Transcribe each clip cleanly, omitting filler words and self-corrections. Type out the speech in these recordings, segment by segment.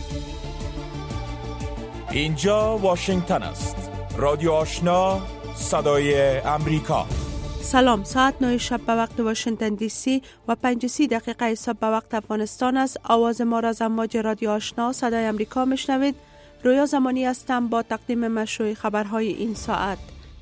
اینجا واشنگتن است. رادیو آشنا، صدای امریکا. سلام، ساعت 9 شب به وقت واشنگتن دی سی و 5:30 صبح به وقت افغانستان است. آواز ما را از امواج رادیو آشنا صدای امریکا میشنوید. رویا زمانی هستم با تقدیم مشروع خبرهای این ساعت.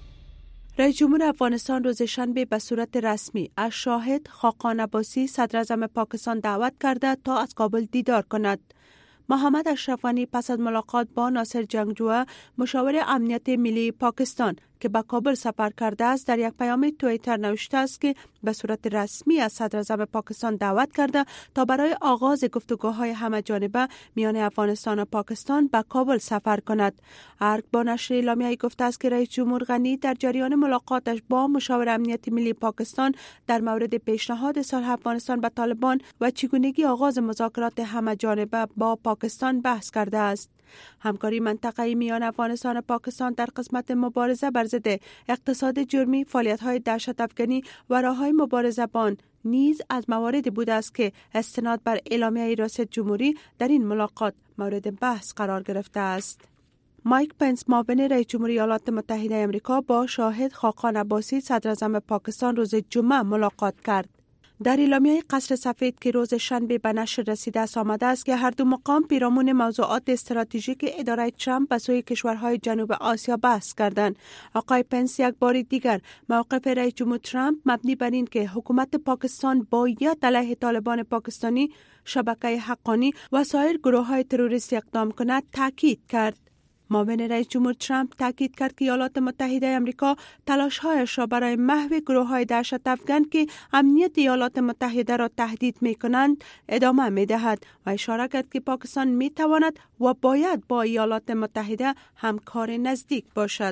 رئیس جمهور افغانستان روز شنبه به صورت رسمی از شاهد خاقان عباسی صدر اعظم پاکستان دعوت کرده تا از کابل دیدار کند. محمد اشرف غنی پس از ملاقات با ناصر جنگجو مشاور امنیت ملی پاکستان که به کابل سفر کرده است در یک پیام توییتر نوشته است که به صورت رسمی از صدر اعظم پاکستان دعوت کرده تا برای آغاز گفتگوهای همه جانبه میان افغانستان و پاکستان به کابل سفر کند. ارگ با نشر اعلامیه‌ای گفته است که رئیس جمهور غنی در جریان ملاقاتش با مشاور امنیت ملی پاکستان در مورد پیشنهاد صلح افغانستان به طالبان و چگونگی آغاز مذاکرات همه جانبه با پاکستان بحث کرده است. همکاری منطقه‌ای میان افغانستان و پاکستان در قسمت مبارزه بر ضد اقتصاد جرمی، فعالیت‌های دهشت افکنی و راه‌های مبارزه با آن نیز از مواردی بوده است که استناد بر اعلامیه ریاست جمهوری در این ملاقات مورد بحث قرار گرفته است. مایک پنس معاون رئیس جمهور ایالات متحده آمریکا با شاهد خاقان عباسی صدر اعظم پاکستان روز جمعه ملاقات کرد. در اعلامیه قصر سفید که روز شنبه به نشر رسیده است آمده است که هر دو مقام پیرامون موضوعات استراتژیک اداره ترامپ به سوی کشورهای جنوب آسیا بحث کردند. آقای پنس یک بار دیگر موقف رئیس جمهور ترامپ مبنی بر این که حکومت پاکستان باید علیه طالبان پاکستانی، شبکه حقانی و سایر گروه‌های تروریستی اقدام کند تاکید کرد. معاون رئیس جمهور ترامپ تاکید کرد که ایالات متحده آمریکا تلاش‌هایش را برای محو گروه‌های دهشت افکن که امنیت ایالات متحده را تهدید می‌کنند ادامه می‌دهد و اشاره کرد که پاکستان می‌تواند و باید با ایالات متحده همکار نزدیک باشد.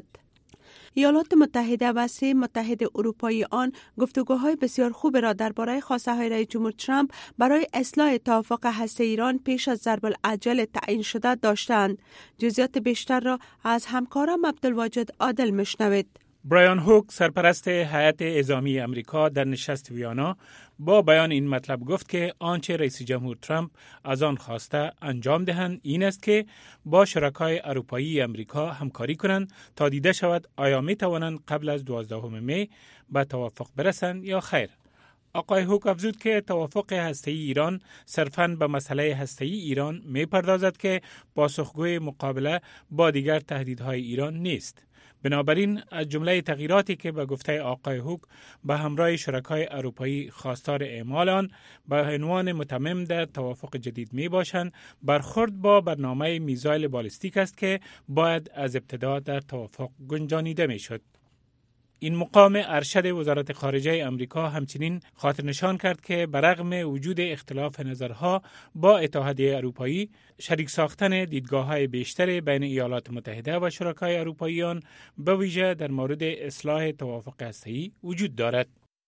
ایالات متحده و 3 متحد اروپایی آن گفتگوهای بسیار خوب را درباره خواسته‌های رئیس جمهور ترامپ برای اصلاح توافق هسته ایران پیش از ضرب العجل تعیین شده داشتند. جزئیات بیشتر را از همکارم عبدالواجد عادل میشنوید. برایان هوک سرپرست هیئت اعزامی امریکا در نشست ویانا با بیان این مطلب گفت که آنچه رئیس جمهور ترامپ از آن خواسته انجام دهند این است که با شرکای اروپایی امریکا همکاری کنند تا دیده شود آیا می توانند قبل از 12 می به توافق برسند یا خیر. آقای هوک افزود که توافق هسته‌ای ایران صرفاً به مسئله هسته‌ای ایران می پردازد که پاسخگوی مقابله با دیگر تهدیدهای ایران نیست. بنابراین از جمله تغییراتی که به گفته آقای هوک به همراه شرکای اروپایی خواستار اعمال آن به عنوان متمم در توافق جدید می باشند، برخورد با برنامه میزایل بالستیک است که باید از ابتدا در توافق گنجانیده می شد. این مقام ارشد وزارت خارجه امریکا همچنین خاطر نشان کرد که برغم وجود اختلاف نظرها با اتحادیه اروپایی، شریک ساختن دیدگاه‌های بیشتر بین ایالات متحده و شرکای اروپایی آن به ویژه در مورد اصلاح توافق هسته‌ای وجود دارد.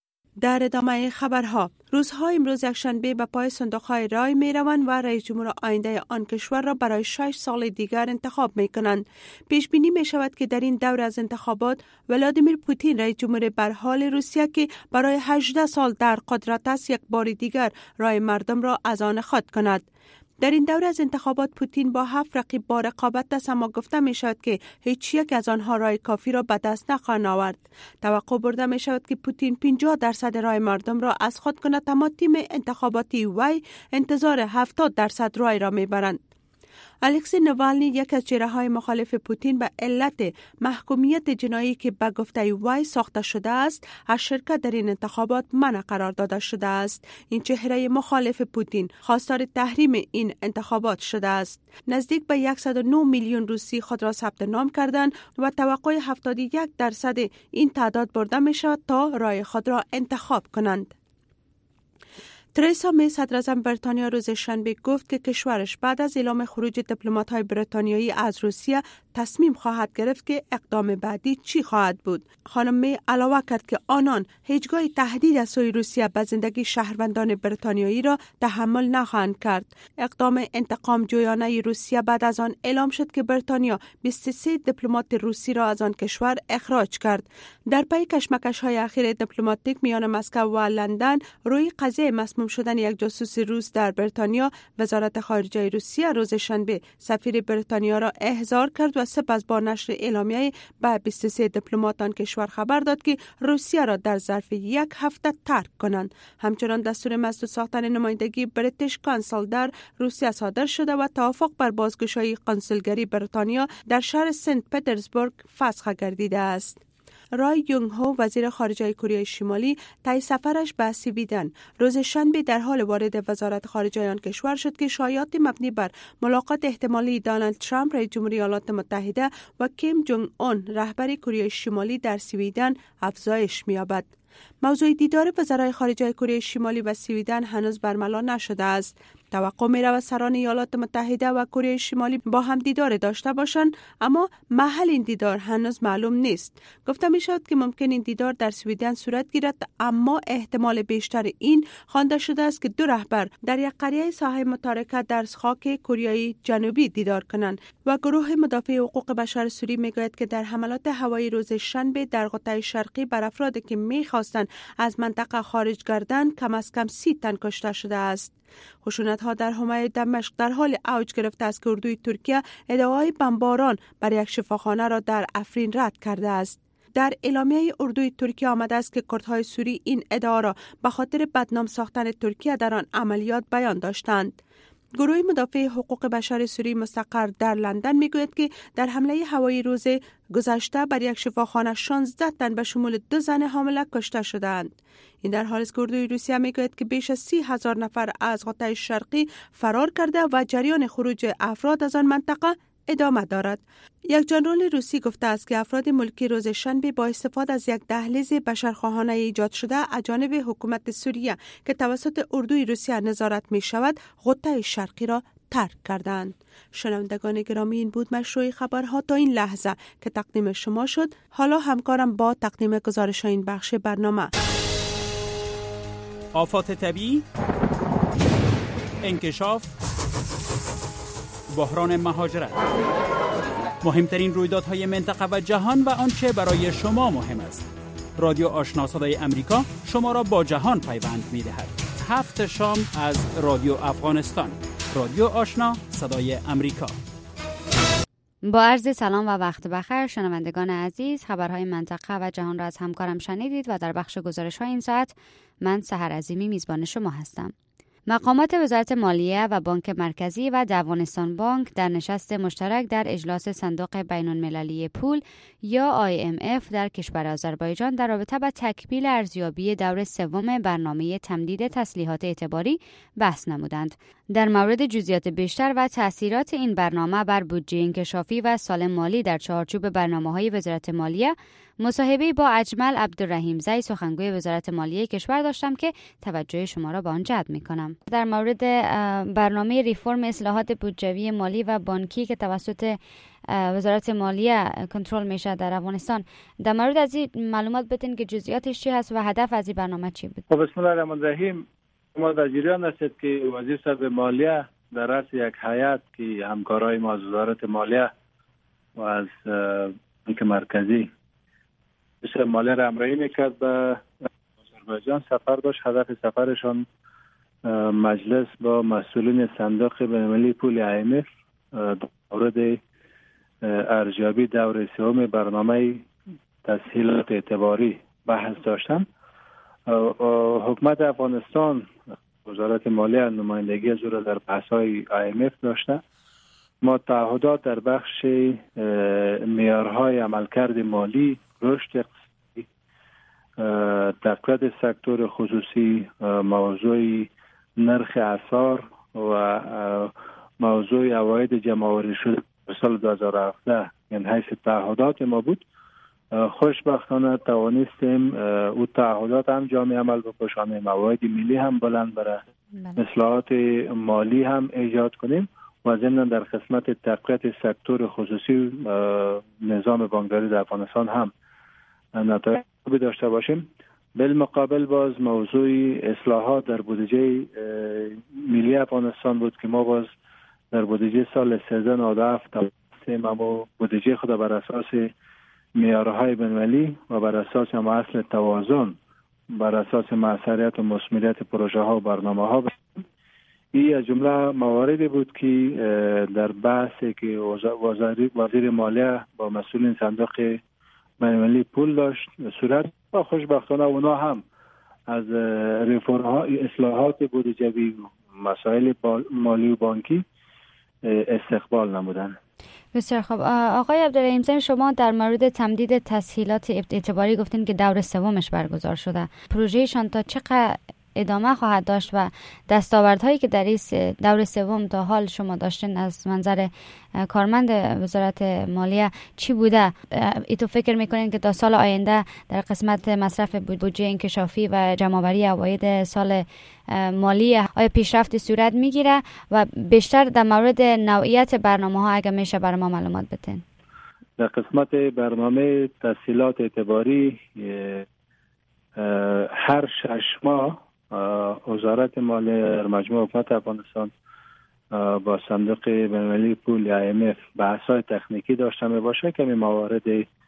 در ادامه خبرها، روزها امروز یکشنبه به پای صندوق‌های رای می‌روند و رئیس جمهور آینده آن کشور را برای 6 سال دیگر انتخاب می‌کنند. پیش بینی می‌شود که در این دور از انتخابات ولادیمیر پوتین رئیس جمهور برحال روسیه که برای 18 سال در قدرت است یک بار دیگر رای مردم را از آن خود کند. در این دوره از انتخابات پوتین با 7 رقیب با رقابت است، اما گفته می شود که هیچ یک از آنها رای کافی را به دست نخواهند آورد. توقع برده می شود که پوتین 50% رای مردم را از خود کند، اما تیم انتخاباتی وی انتظار 70% رای را می برند. الکسی نوالنی یکی از چهره‌های مخالف پوتین به علت محکومیت جنایی که به گفته وی ساخته شده است از شرکت در این انتخابات منع قرار داده شده است. این چهره مخالف پوتین خواستار تحریم این انتخابات شده است. نزدیک به 109 میلیون روسی خود را ثبت نام کردند و توقع 71% این تعداد برده می شود تا رای خود را انتخاب کنند. تریسا می صدراعظم بریتانیا روز شنبه گفت که کشورش بعد از اعلام خروج دیپلمات‌های بریتانیایی از روسیه تصمیم خواهد گرفت که اقدام بعدی چی خواهد بود. خانم می علاوه کرد که آنان هیچگاه تهدید از سوی روسیه به زندگی شهروندان بریتانیایی را تحمل نخواهند کرد. اقدام انتقام جویانه روسیه بعد از آن اعلام شد که بریتانیا 23 دیپلمات روسی را از آن کشور اخراج کرد. در پی کشمکش‌های اخیر دیپلماتیک میان مسکو و لندن روی قضیه مسموم شدن یک جاسوس روس در بریتانیا، وزارت خارجه روسیه روز شنبه سفیر بریتانیا را احضار کرد و سپس با نشر اعلامیه به 23 دیپلمات آن کشور خبر داد که روسیه را در ظرف یک هفته ترک کنند. همچنان دستور مسدود ساختن نمایندگی بریتیش کانسل در روسیه صادر شده و توافق بر بازگشایی قنسولگری بریتانیا در شهر سنت پترزبورگ فسخ گردیده است. رای یونگ هو وزیر خارجه کره شمالی طی سفرش به سویدن روز شنبه در حال وارد وزارت خارجه آن کشور شد که شایعات مبنی بر ملاقات احتمالی دونالد ترامپ رئیس جمهوری ایالات متحده و کیم جونگ اون رهبر کره شمالی در سویدن افزایش می‌یابد. موضوع دیدار وزرای خارجه کره شمالی و سویدن هنوز برملا نشده است. توقع می رود سران ایالات متحده و کره شمالی با هم دیدار داشته باشند، اما محل این دیدار هنوز معلوم نیست. گفته می شود که ممکن این دیدار در سویدن صورت گیرد، اما احتمال بیشتر این خوانده شده است که دو رهبر در یک قریه ساحل متارکه در خاک کره جنوبی دیدار کنند. و گروه مدافع حقوق بشر سوری می گوید که در حملات هوایی روز شنبه در قطب شرقی بر افرادی که می خواستند از منطقه خارج گردند کم از کم 30 تن کشته شده است. خشونت‌ها در حومه دمشق در حال اوج گرفته است که اردوی ترکیه ادعای بمباران بر یک شفاخانه را در افرین رد کرده است. در اعلامیه اردوی ترکیه آمده است که کردهای سوری این ادعا را به خاطر بدنام ساختن ترکیه در آن عملیات بیان داشتند. گروه مدافع حقوق بشر سوری مستقر در لندن میگوید که در حمله هوایی روز گذشته بر یک شفاخانه 16 تن به شمول 2 زن حامله کشته شدند. این در حالی است که اردوی روسیه میگوید که بیش از 30,000 نفر از قطب شرقی فرار کرده و جریان خروج افراد از آن منطقه ادامه دارد. یک ژنرال روسی گفته است که افراد ملکی روز شنبه با استفاده از یک دهلیز بشرخواهانه ایجاد شده از جانب حکومت سوریه که توسط اردوی روسیه نظارت می شود قطب شرقی را ترک کردند. شنوندگان گرامی، این بود مشروع خبرها تا این لحظه که تقدیم شما شد. حالا همکارم با تقدیم گزارش این بخش برنامه. آفات طبیعی، انکشاف، بحران مهاجرت، مهمترین رویدادهای منطقه و جهان و آنچه برای شما مهم است. رادیو آشنا صدای امریکا شما را با جهان پیوند می‌دهد. 7 شام از رادیو افغانستان. رادیو آشنا صدای امریکا. با عرض سلام و وقت بخیر شنوندگان عزیز، خبرهای منطقه و جهان را از همکارم شنیدید و در بخش گزارش‌های این ساعت من سحر عظیمی میزبان شما هستم. مقامات وزارت مالیه و بانک مرکزی و افغانستان بانک در نشست مشترک در اجلاس صندوق بین‌المللی پول یا IMF در کشور آذربایجان در رابطه با تکمیل ارزیابی دور سوم برنامه تمدید تسلیحات اعتباری بحث نمودند. در مورد جزئیات بیشتر و تأثیرات این برنامه بر بودجه انکشافی و سال مالی در چارچوب برنامه‌های وزارت مالیه مصاحبه با اجمل عبدالرحیم زی سخنگوی وزارت مالیه کشور داشتم که توجه شما را به آن جلب می‌کنم. در مورد برنامه ریفرم اصلاحات بودجوی مالی و بانکی که توسط وزارت مالیه کنترل میشه در افغانستان، در مورد از این معلومات بدین که جزئیاتش چی هست و هدف از این برنامه چی بود؟ بسم الله الرحمن الرحیم. ما در جریان هستید که وزیر صاحب مالیه در رأس یک هیئت که همکارای ما از وزارت مالیه و از بانک مرکزی بسیار مالیه را همراهی میکرد به آذربایجان سفر داشت. هدف سفرشان مجلس با مسئولین صندوق بین‌المللی پول IMF در مورد ارزیابی دور سوم برنامه تسهیلات اعتباری بحث داشتن. حکومت افغانستان وزارت مالیه نمایندگی از او را در بحث‌های IMF داشته. ما تعهدات در بخش معیارهای عملکرد مالی، رشد اقتصادی، تقویت سکتور خصوصی، موضوع نرخ اسعار و موضوع عواید جمع‌آوری شده سال 2017 یعنی حیث تعهدات ما بود. خوشبختانه توانستیم او تعهدات هم جامع عمل بکشانیم، عواید ملی هم بلند برای اصلاحات مالی هم ایجاد کنیم و ضمن در قسمت تقویت سکتور خصوصی نظام بانکداری در افغانستان هم نتایج خوبی داشته باشیم. بالمقابل باز موضوع اصلاحات در بودجه ملی افغانستان بود که ما باز در بودجه سال 1397 توانستیم اما بودجه خود بر اساس معیارهای بین‌المللی و بر اساس اصل توازن بر اساس موثریت و مثمریت پروژه ها و برنامه ها این از جمله مواردی بود که در بحثی که وزیر مالیه با مسئولین صندوق بین‌المللی پول داشت صورت و خوشبختانه اونا هم از رفرم ها اصلاحات بودجه‌ای مسائل مالی و بانکی استقبال نمودن. بسیار خوب. آقای عبدالرحیم زن، شما در مورد تمدید تسهیلات اعتباری گفتین که دور سومش برگزار شده. پروژهشان تا چقدر ادامه خواهد داشت و دستاوردهایی که در این دور سوم تا حال شما داشتین از منظر کارمند وزارت مالیه چی بوده؟ ایتو فکر میکنین که تا سال آینده در قسمت مصرف بودجه انکشافی و جمع‌آوری عواید سال مالی آیا پیشرفتی صورت میگیره و بیشتر در مورد نوعیت برنامه ها اگر میشه برای ما معلومات بدین؟ در قسمت برنامه تسهیلات اعتباری هر 6 ماه وزارت مالیه در مجموع حکومت افغانستان با صندوق بین‌المللی پول یا IMF بحث‌های تکنیکی داشته میباشه که موارد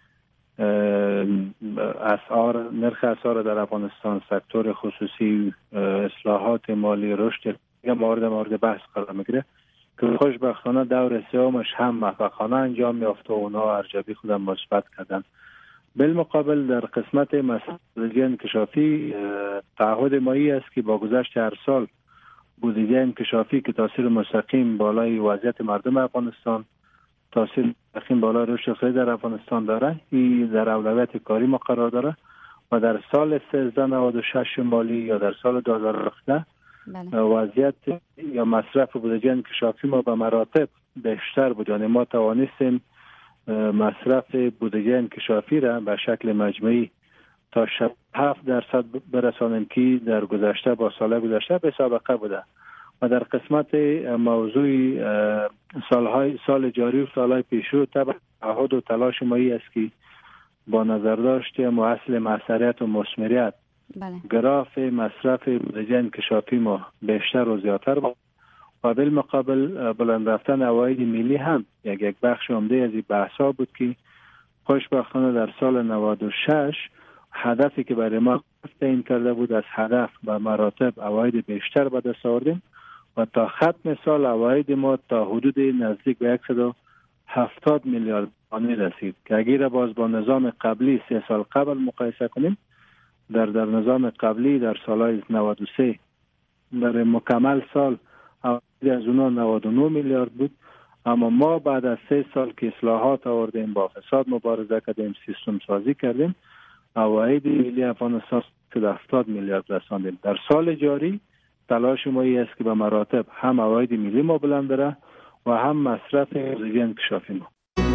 اسعار نرخ اسعار در افغانستان، سکتور خصوصی، اصلاحات مالی، رشد یا مورد بحث قرار میگیره که خوشبختانه دور سومش هم موفقانه انجام یافته و اونها ارزیابی خودم مثبت کردن. بالمقابل در قسمت بودجه انکشافی تعهد مایی است که با گذشت هر سال بودجه انکشافی که تاثیر مستقیم بالای وضعیت مردم افغانستان، تاثیر مستقیم بالای رشد اقتصادی در افغانستان داره، این در اولویت کاری ما قرار داره و در سال 1396 مالی یا در سال 2017 وضعیت یا مصرف بودجه انکشافی ما به مراتب بیشتر بود. یعنی ما توانستیم مصرف بودجه انکشافی را به شکل مجموعی تا 7% برسانیم که در گذشته با سال گذشته به سابقه بوده و در قسمت موضوع سال جاری و سالهای پیشرو تعهد و تلاش مایی است که با نظر داشته اصل موثریت و مثمریت گراف مصرف بودجه انکشافی ما بیشتر و زیادتر بود و بالمقابل بلند رفتن عواید ملی هم یک بخش عمده از این بحثا بود که خوشبختانه در سال 96 هدفی که برای ما تعیین کرده بود از هدف و مراتب عواید بیشتر به دست آوردیم و تا ختم سال عواید ما تا حدود نزدیک به 170 میلیارد تومان رسید که اگر باز با نظام قبلی 3 سال قبل مقایسه کنیم در نظام قبلی در سالهای 93 در مکمل سال از اونا 99 میلیارد بود، اما ما بعد از 3 سال که اصلاحات آوردیم با فساد مبارزه کردیم سیستم سازی کردیم عواید ملی افغانستان 70 میلیارد رساندیم. در سال جاری تلاش ما است که به مراتب هم عواید ملی ما بلند بره و هم مصرف بودجه انکشافی ما.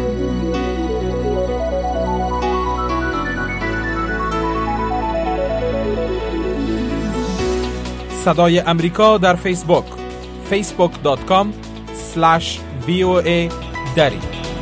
صدای امریکا در فیسبوک facebook.com/VOA دری.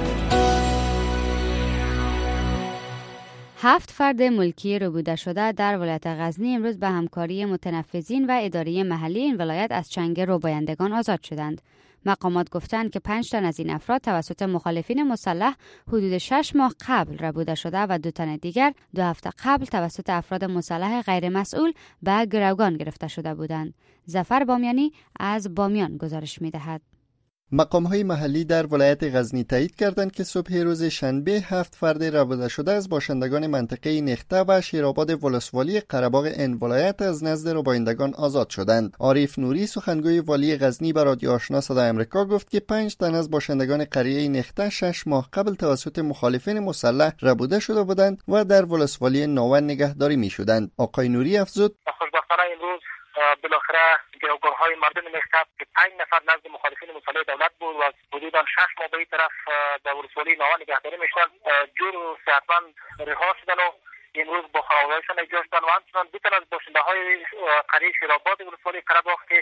7 فرد ملکی ربوده شده در ولایت غزنی امروز به همکاری متنفذین و اداره محلی این ولایت از چنگ ربایندگان آزاد شدند. مقامات گفتند که 5 تن از این افراد توسط مخالفین مسلح حدود 6 ماه قبل ربوده شده و 2 تن دیگر 2 هفته قبل توسط افراد مسلح غیر مسئول به گروگان گرفته شده بودند. ظفر بامیانی از بامیان گزارش می‌دهد. مقام‌های محلی در ولایت غزنی تایید کردند که صبح روز شنبه 7 فرد ربوده شده از باشندگان منطقه نخته و شیرآباد ولسوالی قره‌باغ این ولایت از نزد ربایندگان آزاد شدند. عارف نوری سخنگوی والی غزنی به رادیو آشنا صدای آمریکا گفت که 5 تن از باشندگان قریه نخته 6 ماه قبل توسط مخالفین مسلح ربوده شده بودند و در ولسوالی ناون نگهداری می‌شدند. آقای نوری افزود: خوشبختانه امروز بالاخره گروگان‌های مردم نخته که 5 نفر نزد مخالفین مسلح دولت بود و حدود 6 ماه به این طرف در ولسوالی ناون نگهداری میشدن جور و صحتمند رها شدن و امروز با خانواده‌هایشان اجرا شدن و همچنان 2 تن از باشنده‌های قریه شیرآباد ولسوالی قره‌باغ که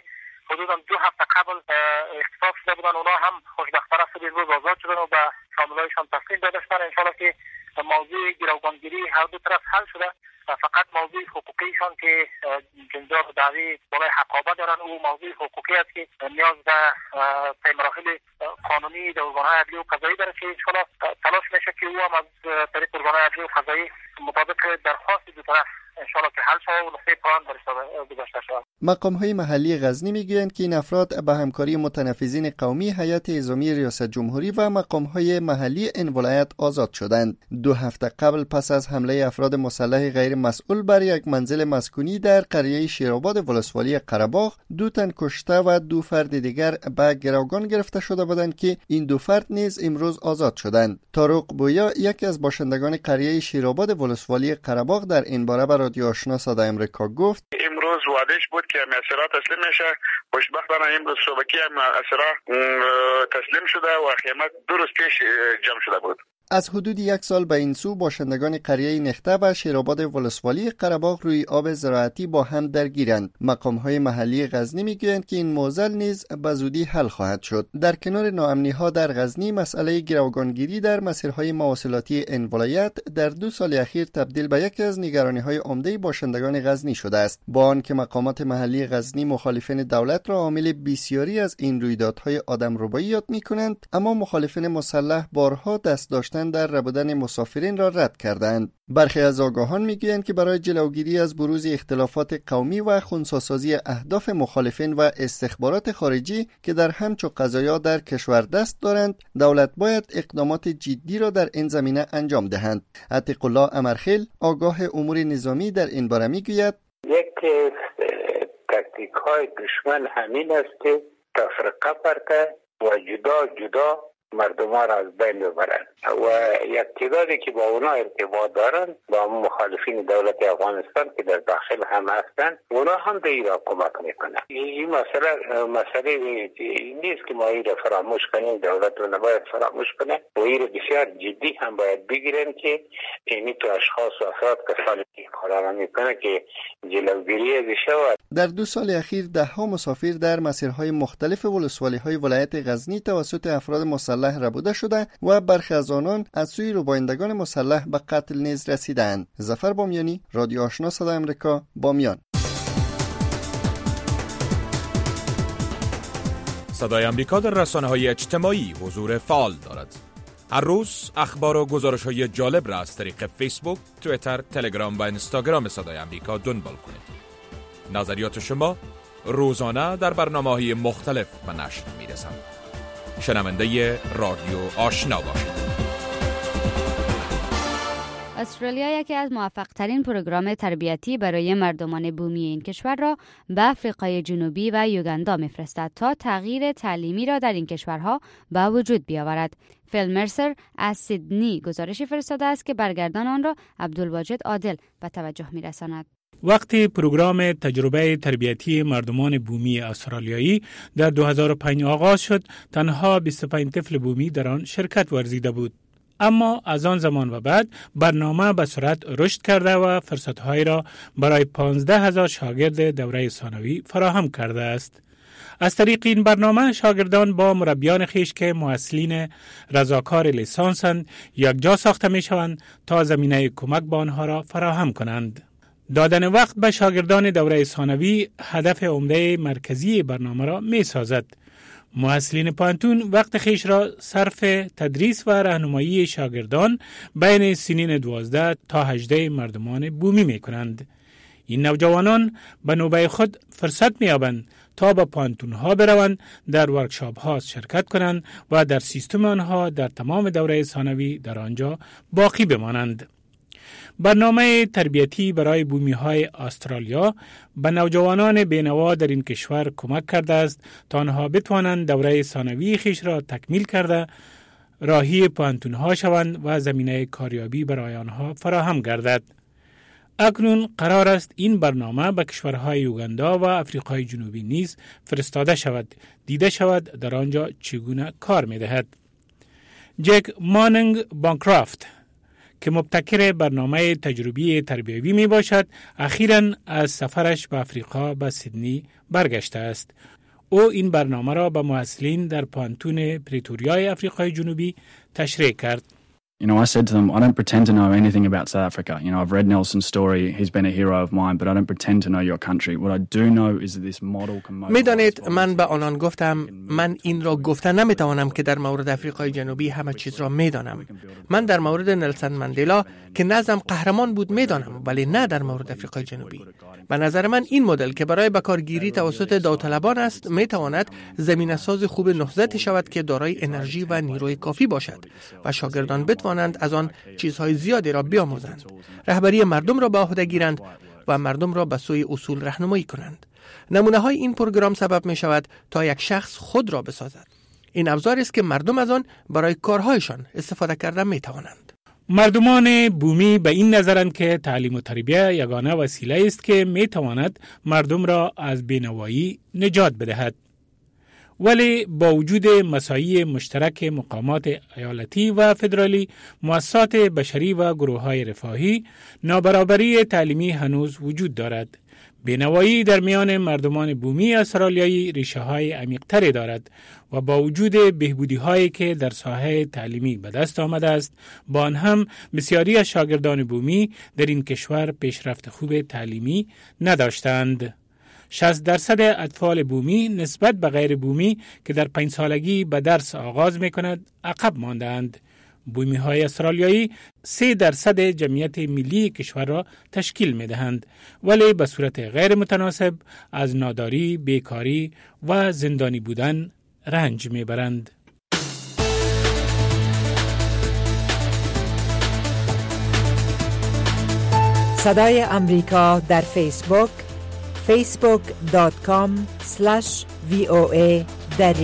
حدوداً 2 هفته قبل اختطاف شده بودن. اونا هم خوشبختانه صبح امروز آزاد شدن و به فامیلایشان تسلیم داده شدن. انشالله که موضوع گروگانگیری هر دو طرف حل شده، فقط موضوع حقوقیشان که جنجال دعوی بالای حقابه دارن، او موضوع حقوقی است که نیاز به طی مراحل قانونی در ارگان‌های عدلی و قضایی داره که انشالله تلاش میشه که او هم از طریق ارگان‌های عدلی و قضایی مطابق درخواست دو طرف انشالله که حل شود و نقطه پایان گذاشته شود. مقام‌های محلی غزنی میگویند که این افراد به همکاری متنفذین قومی، هیئت اعزامی ریاست جمهوری و مقام‌های محلی این ولایت آزاد شدند. 2 هفته قبل پس از حمله افراد مسلح غیر مسئول بر یک منزل مسکونی در قریه شیرآباد ولسوالی قره‌باغ 2 تن کشته و 2 فرد دیگر به گروگان گرفته شده بودند که این 2 فرد نیز امروز آزاد شدند. طارق بویا یکی از باشندگان قریه شیرآباد ولسوالی قره‌باغ در این باره به رادیو آشنا صدای امریکا گفت: امروز وعدهش بود که اسیرا تسلیم میشه. خوشبختانه امروز صبحی هم اسیرا تسلیم شده و قیامت 2 روز پیش جمع شده بود. از حدود 1 سال به این سو باشندگان قریه نخته و شیرآباد ولسوالی قره‌باغ روی آب زراعتی با هم درگیرند. مقام‌های محلی غزنی میگویند که این معضل نیز به زودی حل خواهد شد. در کنار ناامنی‌ها در غزنی، مسئله گروگانگیری در مسیرهای مواصلاتی این ولایت در 2 سال اخیر تبدیل به یکی از نگرانی‌های عمده باشندگان غزنی شده است. با آنکه مقامات محلی غزنی مخالفین دولت را عامل بسیاری از این رویدادهای آدمربایی یاد می‌کنند، اما مخالفین مسلح بارها دست داشتن در ربودن مسافرین را رد کردند. برخی از آگاهان میگویند که برای جلوگیری از بروز اختلافات قومی و خنثی‌سازی اهداف مخالفین و استخبارات خارجی که در همچو قضایا در کشور دست دارند، دولت باید اقدامات جدی را در این زمینه انجام دهند. عتیق الله امرخیل، آگاه امور نظامی، در این باره میگوید: یک تاکتیک‌های دشمن همین است که تفرقه برده و جدا مردمان را از بین ببرند و یک تعدادی که با اونا ارتباط دارند، با مخالفین دولت افغانستان که در داخل هم هستند، اونا هم به این را کمک میکنند. این مسئله نیست که ما این را فراموش کنیم، دولت رو نباید فراموش کنه و این را بسیار جدی هم باید بگیرن که اینی تو اشخاص و افراد کسانی که کار میکنه که جلوگیری بشه. در 2 سال اخیر 10 مسافر در مسیرهای مختلف ولسوالی‌های ولایت غزنی توسط افراد مسلح ربوده شده و برخی از آنان از سوی روبایندگان مسلح به قتل نیز رسیدند. ظفر بامیانی، رادیو آشنا صدای امریکا، بامیان. صدای امریکا در رسانه‌های اجتماعی حضور فعال دارد. هر روز اخبار و گزارش‌های جالب را از طریق فیسبوک، توییتر، تلگرام و اینستاگرام صدای امریکا دنبال کنید. نظریات شما روزانه در برنامه‌های مختلف به نشر می‌رسند. شنونده رادیو آشنا باشید. استرالیا یکی از موفق‌ترین پروگرام تربیتی برای مردمان بومی این کشور را به آفریقای جنوبی و یوگاندا می‌فرستد تا تغییر تعلیمی را در این کشورها به وجود بیاورد. فیل مرسر از سیدنی گزارشی فرستاده است که برگردان آن را عبدالواجد عادل به توجه می‌رساند. وقتی پروگرام تجربه تربیتی مردمان بومی استرالیایی در 2005 آغاز شد، تنها 25 طفل بومی در آن شرکت ورزیده بود. اما از آن زمان و بعد برنامه به سرعت رشد کرده و فرصت‌هایی را برای 15,000 شاگرد دوره ثانوی فراهم کرده است. از طریق این برنامه شاگردان با مربیان خویش که مؤثرین رضاکار لیسانسند یکجا ساخته می‌شوند تا زمینه کمک به آنها را فراهم کنند. دادن وقت به شاگردان دوره ثانوی هدف عمده مرکزی برنامه را می سازد. مؤثرین پانتون وقت خیش را صرف تدریس و راهنمایی شاگردان بین سنین 12 تا 18 مردمان بومی می کنند. این نوجوانان به نوبه خود فرصت می یابند تا به پانتون ها بروند، در ورکشاپ ها شرکت کنند و در سیستم آنها در تمام دوره ثانوی در آنجا باقی بمانند. برنامه تربیتی برای بومی های استرالیا به نوجوانان بینوا در این کشور کمک کرده است تا آنها بتوانند دوره ثانوی خیش را تکمیل کرده راهی پانتون ها شوند و زمینه کاریابی برای آنها فراهم گردد. اکنون قرار است این برنامه به کشورهای یوگاندا و آفریقای جنوبی نیز فرستاده شود، دیده شود در آنجا چگونه کار می دهد. جک مانینگ بانکرافت که مبتکر برنامه تجربی تربیوی می باشد، اخیراً از سفرش به آفریقا به سیدنی برگشته است. او این برنامه را به محصلین در پانتون پریتوریای آفریقای جنوبی تشریح کرد. You know, I said to them, I don't pretend to know anything about South Africa. You know, I've read Nelson's story. He's been a hero of mine, but I don't pretend to know your country. What I do know is that this model can mobilize. میدانید من به آنان گفتم من این را گفتن نمیتوانم که در مورد آفریقای جنوبی همه چیز را میدانم. من در مورد نلسون ماندلا که نظم قهرمان بود میدانم، ولی نه در مورد آفریقای جنوبی. به نظر من این مدل که برای بکارگیری توسط داوطلبان است میتواند زمینه‌ساز خوب نهضت شود که دارای انرژی و نیروی کافی باشد و شاگردان بتوانند از آن چیزهای زیادی را بیاموزند، رهبری مردم را به عهده گیرند و مردم را به سوی اصول راهنمایی کنند. نمونه های این پروگرام سبب می شود تا یک شخص خود را بسازد. این ابزاری است که مردم از آن برای کارهایشان استفاده کردن می توانند. مردمان بومی به این نظرند که تعلیم و تربیت یگانه وسیله است که می تواند مردم را از بینوایی نجات بدهد. ولی با وجود مساعی مشترک مقامات ایالتی و فدرالی، مؤسسات بشری و گروه‌های رفاهی، نابرابری تعلیمی هنوز وجود دارد. بینوایی در میان مردمان بومی استرالیایی ریشه‌های عمیق‌تری دارد و با وجود بهبودی‌هایی که در ساحه تعلیمی به دست آمده است، با آن هم بسیاری از شاگردان بومی در این کشور پیشرفت خوب تعلیمی نداشتند. 60% اطفال بومی نسبت به غیر بومی که در 5 سالگی به درس آغاز می کند عقب ماندند. بومی های استرالیایی 3% جمعیت ملی کشور را تشکیل می دهند، ولی به صورت غیر متناسب از ناداری، بیکاری و زندانی بودن رنج می برند. صدای امریکا در فیسبوک facebook.com/VOA دری.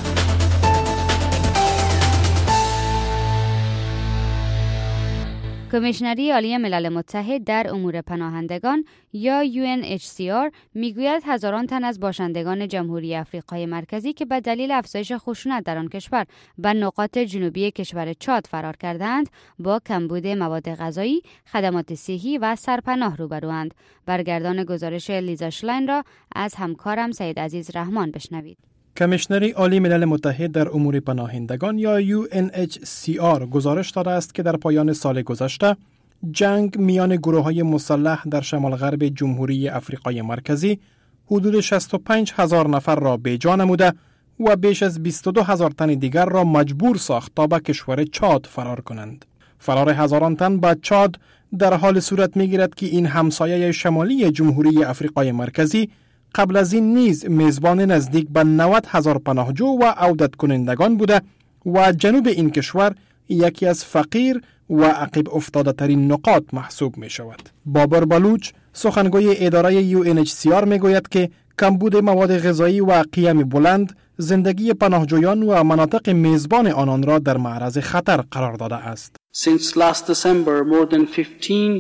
کمیشنری عالی ملل متحد در امور پناهندگان یا UNHCR میگوید هزاران تن از باشندگان جمهوری آفریقای مرکزی که به دلیل افزایش خشونت در آن کشور به نقاط جنوبی کشور چاد فرار کردند با کمبود مواد غذایی، خدمات صحی و سرپناه روبروند. برگردان گزارش لیزا شلاین را از همکارم سید عزیز رحمان بشنوید. کمیشنری عالی ملل متحد در امور پناهندگان یا UNHCR گزارش داده است که در پایان سال گذشته جنگ میان گروه‌های مسلح در شمال غرب جمهوری آفریقای مرکزی حدود 65,000 نفر را بی‌جان نموده و بیش از 22,000 تن دیگر را مجبور ساخت تا به کشور چاد فرار کنند. فرار هزاران تن به چاد در حال صورت می‌گیرد که این همسایه شمالی جمهوری آفریقای مرکزی قبل از این نیز میزبان نزدیک به 90,000 پناهجو و عودت کنندگان بوده و جنوب این کشور یکی از فقیر و عقب افتاده ترین نقاط محسوب می شود. بابر بلوچ سخنگوی اداره UNHCR می گوید که کمبود مواد غذایی و قیم بلند زندگی پناهجویان و مناطق میزبان آنان را در معرض خطر قرار داده است. Since last December, more than 15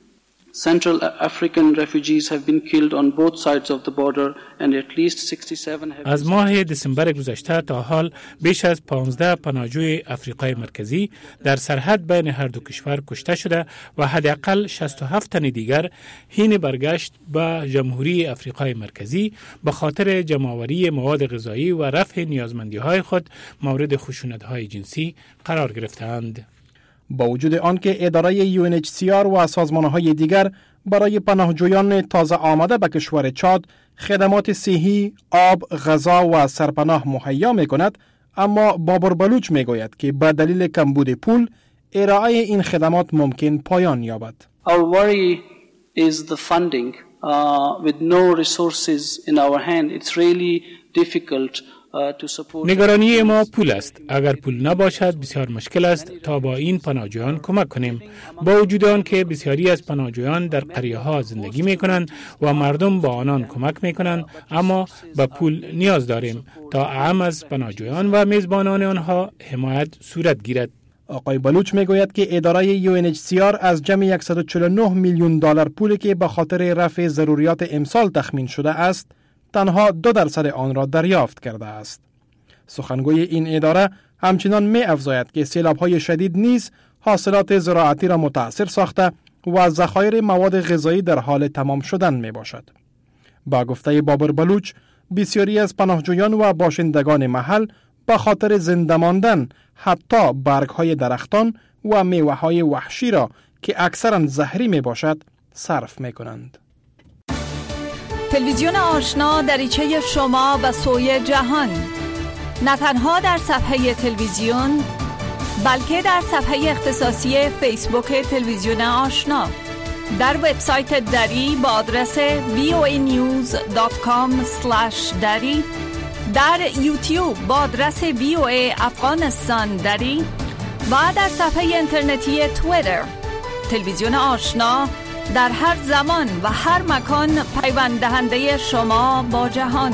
Central African refugees have been killed on both sides of the border and at least 67 have. از ماه دسامبر گذشته تا حال بیش از 15 پناهجوی آفریقای مرکزی در سرحد بین هر دو کشور کشته شده و حداقل 67 تن دیگر حین برگشت به جمهوری آفریقای مرکزی به خاطر جمع‌آوری مواد غذایی و رفع نیازمندی‌های خود مورد خشونت‌های جنسی قرار گرفتند. با وجود آنکه اداره UNHCR و سازمان‌های دیگر برای پناهجویان تازه آمده به کشور چاد خدمات صحی، آب، غذا و سرپناه مهیا می‌کند، اما بابر بلوچ می‌گوید که به دلیل کمبود پول ارائه این خدمات ممکن پایان یابد. Our worry is the funding. With no resources in our hand, it's really difficult. نگرانی ما پول است. اگر پول نباشد بسیار مشکل است تا با این پناهجویان کمک کنیم. با وجود آن که بسیاری از پناهجویان در قریه ها زندگی می کنند و مردم با آنان کمک می کنند، اما به پول نیاز داریم تا اعم از پناهجویان و میزبانان آنها حمایت صورت گیرد. آقای بلوچ می گوید که اداره UNHCR از جمع 149 میلیون دلار پولی که به خاطر رفع ضروریات امسال تخمین شده است، تنها 2% آن را دریافت کرده است. سخنگوی این اداره همچنان می افزاید که سیلاب‌های شدید نیز حاصلات زراعتی را متاثر ساخته و ذخایر مواد غذایی در حال تمام شدن می باشد. با گفته بابر بلوچ، بسیاری از پناهجویان و باشندگان محل به خاطر زنده ماندن حتی برگ‌های درختان و میوه‌های وحشی را که اکثراً زهری میباشد صرف میکنند. تلویزیون آشنا دریچه شما به سوی جهان، نه تنها در صفحه تلویزیون بلکه در صفحه اختصاصی فیسبوک تلویزیون آشنا، در وبسایت دری با آدرس voanews.com/dari، در یوتیوب با آدرس VOA افغانستان دری و در صفحه اینترنتی توییتر. تلویزیون آشنا در هر زمان و هر مکان پیوند دهنده شما با جهان.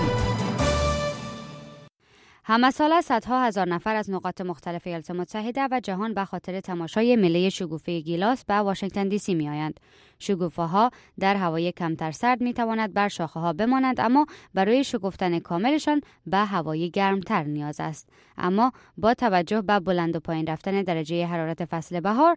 همه ساله صدها هزار نفر از نقاط مختلف ایالات متحده و جهان به خاطر تماشای میله شکوفه گیلاس به واشنگتن دی سی می آیند. شکوفه ها در هوای کمتر سرد می تواند بر شاخه ها بمانند، اما برای شکفتن کاملشان به هوای گرمتر نیاز است. اما با توجه به بلند و پایین رفتن درجه حرارت فصل بهار،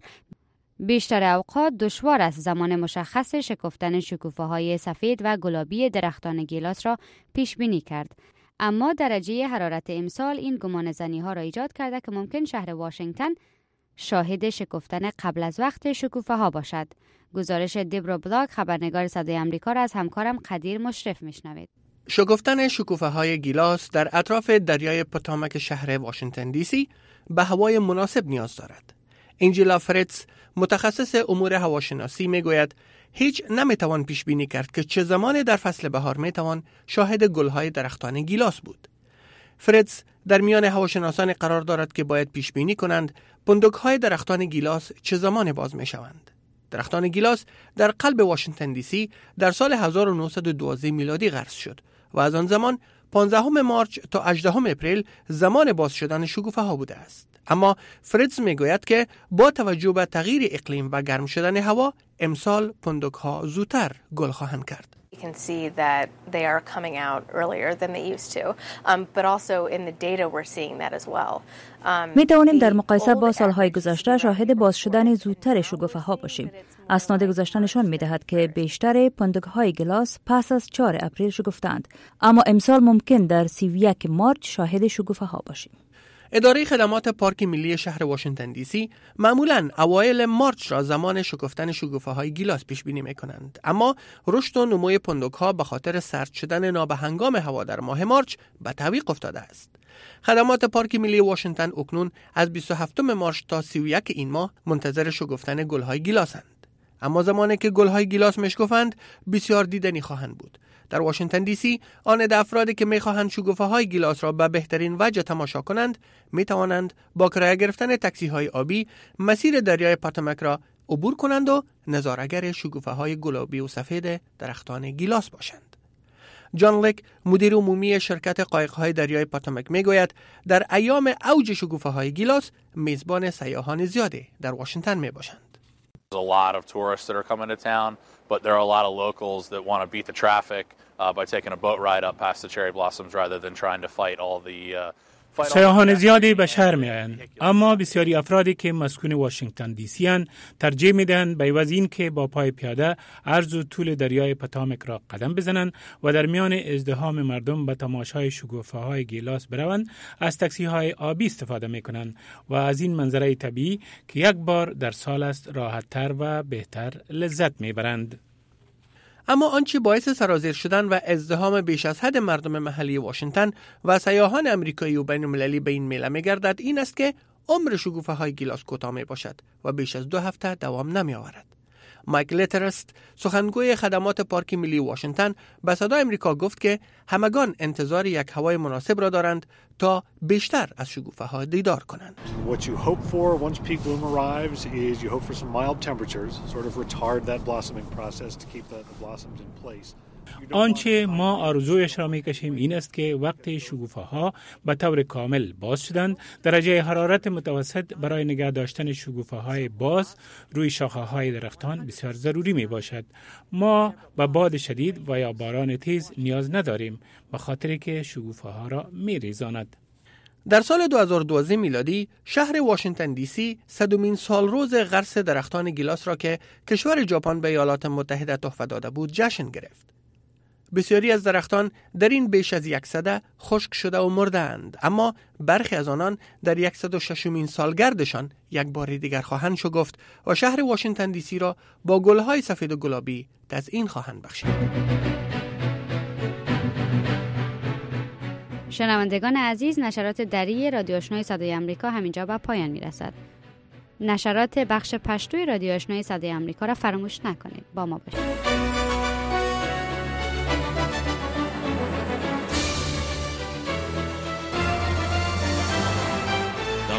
بیشتر اوقات دشوار است زمان مشخص شکفتن شکوفه های سفید و گلابی درختان گیلاس را پیش بینی کرد. اما درجه حرارت امسال این گمان زنی ها را ایجاد کرده که ممکن شهر واشنگتن شاهد شکفتن قبل از وقت شکوفه ها باشد. گزارش دبرا بلاک، خبرنگار صدای آمریکا، را از همکارم قدیر مشرف میشنوید. شکفتن شکوفه های گیلاس در اطراف دریای پوتامک شهر واشنگتن دی سی به هوای مناسب نیاز دارد. انجیلا فریتز، متخصص امور هواشناسی، میگوید هیچ نمیتوان پیش بینی کرد که چه زمان در فصل بهار میتوان شاهد گلهای درختان گیلاس بود. فریتز در میان هواشناسان قرار دارد که باید پیش بینی کنند پندک‌های درختان گیلاس چه زمان باز میشوند. درختان گیلاس در قلب واشنگتن دی سی در سال 1912 میلادی غرس شد و از آن زمان 15 مارچ تا 18 اپریل زمان باز شدن شکوفه ها بوده است. اما فریتز میگوید که با توجه به تغییر اقلیم و گرم شدن هوا، امسال پندک ها زودتر گل خواهند کرد. You can see that they are coming out earlier than they used to, but also in the data we're seeing that as well. می توانیم در مقایسه با سالهای گذشته شاهد باز شدن زودتر شکوفه ها باشیم. اسناد گذشته نشان می دهد که بیشتر پندک های گیلاس پس از 4 اپریل شکفتند، اما امسال ممکن در 31 مارچ شاهد شکوفه ها باشیم. اداره خدمات پارک ملی شهر واشنگتن دی سی معمولاً اوایل مارچ را زمان شکفتن شکوفه های گیلاس پیش بینی می کنند، اما رشد و نمو پندک ها به خاطر سرد شدن نابهنگام هوا در ماه مارچ به تعویق افتاده است. خدمات پارک ملی واشنگتن اکنون از 27 مارچ تا 31 این ماه منتظر شکفتن گل های گیلاسند، اما زمانی که گل های گیلاس میشکفند بسیار دیدنی خواهند بود. در واشنگتن دی سی آن افرادی که می‌خواهند شکوفه های گیلاس را به بهترین وجه تماشا کنند می توانند با کرایه گرفتن تاکسی های آبی مسیر دریای پاتامک را عبور کنند و نظاره‌گر شکوفه های گلابی و سفید درختان گیلاس باشند. جان لک، مدیر عمومی شرکت قایق‌های دریای پاتامک، میگوید در ایام اوج شکوفه های گیلاس میزبان سیاحان زیادی در واشنگتن میباشند. There's a lot of tourists that are coming to town, but there are a lot of locals that want to beat the traffic by taking a boat ride up past the cherry blossoms rather than trying to fight all the سیاحان زیادی به شهر می آیند، اما بسیاری افرادی که مسکون واشنگتن دی سی اند ترجیح می دهند به عوض این که با پای پیاده عرض و طول دریای پاتامک را قدم بزنند و در میان ازدحام مردم به تماشای شکوفه های گیلاس بروند، از تاکسی های آبی استفاده می کنند و از این منظره طبیعی که یک بار در سال است راحت تر و بهتر لذت می برند. اما آنچه باعث سرازیر شدن و ازدحام بیش از حد مردم محلی واشنگتن و سیاحان آمریکایی و بین المللی به این میله می‌گردد این است که عمر شکوفه های گیلاس کوتاه میباشد و بیش از 2 هفته دوام نمی آورد. مایک لترست، سخنگوی خدمات پارک ملی واشنگتن، به صدای آمریکا گفت که همگان انتظار یک هوای مناسب را دارند تا بیشتر از شکوفه ها دیدار کنند. What you hope for once peak bloom arrives is you hope for some mild temperatures, sort of retard that blossoming process to keep the blossoms in place. آنچه ما آرزویش را میکشیم این است که وقت شکوفه ها به طور کامل باز شدند، درجه حرارت متوسط برای نگه داشتن شکوفه های باز روی شاخه های درختان بسیار ضروری می باشد. ما به باد شدید و یا باران تیز نیاز نداریم، به خاطر که شکوفه ها را می ریزاند. در سال 2012 میلادی شهر واشنگتن دی سی 100مین سالروز غرس درختان گیلاس را که کشور ژاپن به ایالات متحده تحفه داده بود جشن گرفت. بسیاری از درختان در این بیش از 100 خشک شده و مردند، اما برخی از آنان در 106مین سالگردشان یک بار دیگر خواهند شکفت و شهر واشنگتن دی سی را با گلهای سفید و گلابی تزیین خواهند بخشید. شنوندگان عزیز، نشرات دری رادیو آشنای صدای آمریکا همینجا به پایان میرسد. نشرات بخش پشتوی رادیو آشنای صدای آمریکا را فراموش نکنید. با ما باشید.